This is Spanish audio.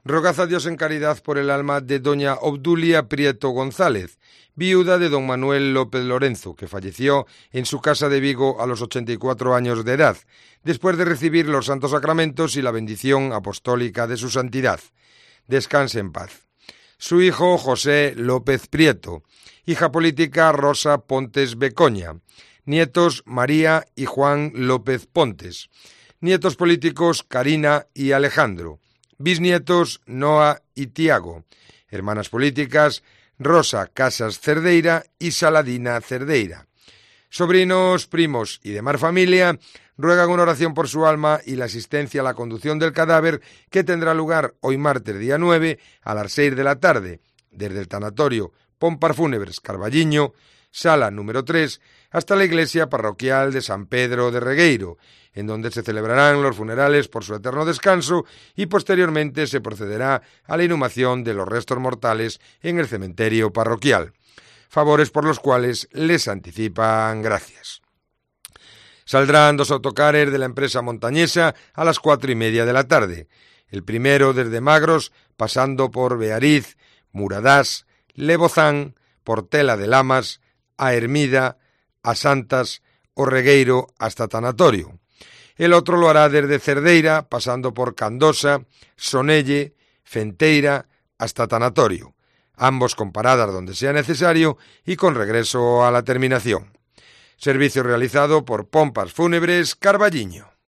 Rogad a Dios en caridad por el alma de doña Obdulia Prieto González, viuda de don Manuel López Lorenzo, que falleció en su casa de Vigo a los 84 años de edad, después de recibir los santos sacramentos y la bendición apostólica de su santidad. Descanse en paz. Su hijo José López Prieto, hija política Rosa Pontes Becoña, nietos María y Juan López Pontes, nietos políticos Karina y Alejandro, bisnietos Noa y Tiago, hermanas políticas Rosa Casas Cerdeira y Saladina Cerdeira. Sobrinos, primos y demás familia ruegan una oración por su alma y la asistencia a la conducción del cadáver, que tendrá lugar hoy martes día 9 a las 6 de la tarde, desde el tanatorio Pompar Fúnebres Carballiño, sala número 3, hasta la iglesia parroquial de San Pedro de Regueiro, en donde se celebrarán los funerales por su eterno descanso y posteriormente se procederá a la inhumación de los restos mortales en el cementerio parroquial, favores por los cuales les anticipan gracias. Saldrán 2 autocares de la empresa montañesa a las 4:30 de la tarde, el primero desde Magros, pasando por Beariz, Muradás, Lebozán, Portela de Lamas, a Hermida, a Santas o Regueiro hasta Tanatorio. El otro lo hará desde Cerdeira, pasando por Candosa, Sonelle, Fenteira hasta Tanatorio, ambos con paradas donde sea necesario y con regreso a la terminación. Servicio realizado por Pompas Fúnebres Carballiño.